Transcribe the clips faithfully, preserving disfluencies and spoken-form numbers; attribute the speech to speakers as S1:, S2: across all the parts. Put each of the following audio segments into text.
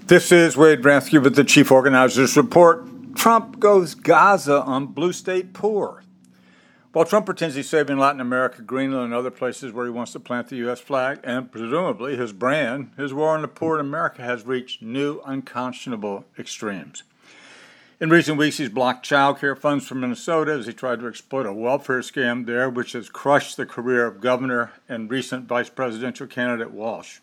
S1: This is Wade Bransky with the Chief Organizers Report. Trump goes Gaza on blue state poor. While Trump pretends he's saving Latin America, Greenland, and other places where he wants to plant the U S flag, and presumably his brand, his war on the poor in America has reached new unconscionable extremes. In recent weeks, he's blocked child care funds from Minnesota as he tried to exploit a welfare scam there, which has crushed the career of Governor and recent vice presidential candidate Walsh.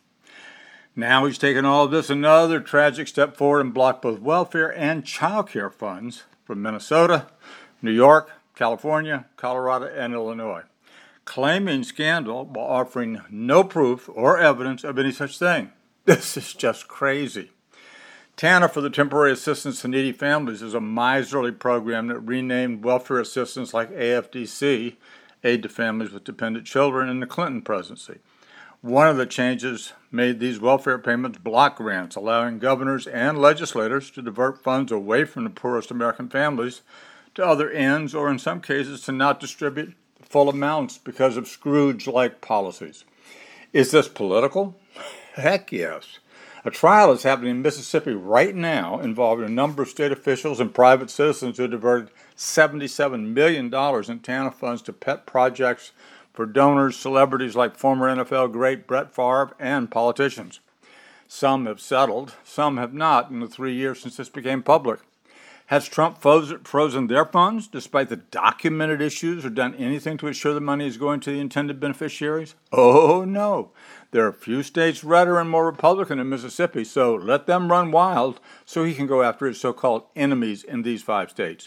S1: Now he's taken all of this another tragic step forward and blocked both welfare and child care funds from Minnesota, New York, California, Colorado, and Illinois, claiming scandal while offering no proof or evidence of any such thing. This is just crazy. TANF, for the Temporary Assistance to Needy Families, is a miserly program that renamed welfare assistance like A F D C, Aid to Families with Dependent Children, in the Clinton presidency. One of the changes made these welfare payments block grants, allowing governors and legislators to divert funds away from the poorest American families to other ends, or in some cases to not distribute full amounts because of Scrooge-like policies. Is this political? Heck yes. A trial is happening in Mississippi right now involving a number of state officials and private citizens who diverted seventy-seven million dollars in TANF funds to pet projects for donors, celebrities like former N F L great Brett Favre, and politicians. Some have settled, some have not in the three years since this became public. Has Trump frozen their funds despite the documented issues or done anything to ensure the money is going to the intended beneficiaries? Oh, no. There are a few states redder and more Republican than Mississippi, so let them run wild so he can go after his so-called enemies in these five states.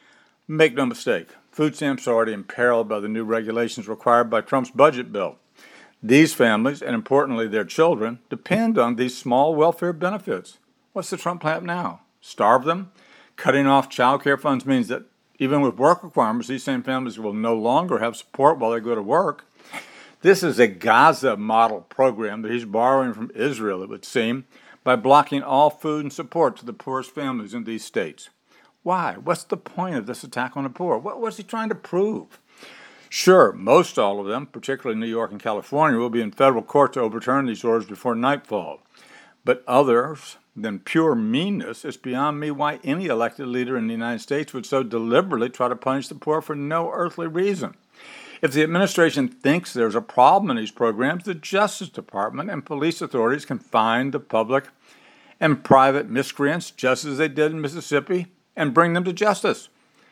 S1: Make no mistake, food stamps are already imperiled by the new regulations required by Trump's budget bill. These families, and importantly their children, depend on these small welfare benefits. What's the Trump plan now? Starve them? Cutting off child care funds means that even with work requirements, these same families will no longer have support while they go to work. This is a Gaza model program that he's borrowing from Israel, it would seem, by blocking all food and support to the poorest families in these states. Why? What's the point of this attack on the poor? What was he trying to prove? Sure, most all of them, particularly New York and California, will be in federal court to overturn these orders before nightfall. But others, than pure meanness, it's beyond me why any elected leader in the United States would so deliberately try to punish the poor for no earthly reason. If the administration thinks there's a problem in these programs, the Justice Department and police authorities can find the public and private miscreants, just as they did in Mississippi, and bring them to justice,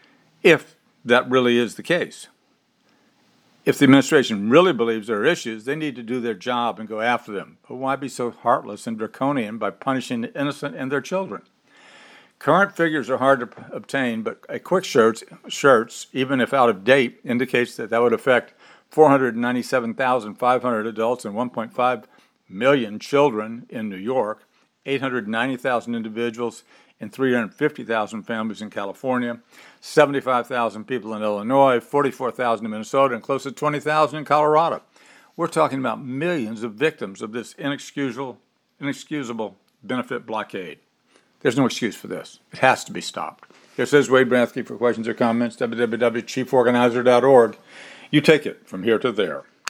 S1: if that really is the case. If the administration really believes there are issues, they need to do their job and go after them. But why be so heartless and draconian by punishing the innocent and their children? Current figures are hard to obtain, but a quick search, search, even if out of date, indicates that that would affect four hundred ninety-seven thousand five hundred adults and one point five million children in New York, eight hundred ninety thousand individuals and three hundred fifty thousand families in California, seventy-five thousand people in Illinois, forty-four thousand in Minnesota, and close to twenty thousand in Colorado. We're talking about millions of victims of this inexcusable, inexcusable benefit blockade. There's no excuse for this. It has to be stopped. This is Wade Bransky. For questions or comments, w w w dot chief organizer dot org. You take it from here to there.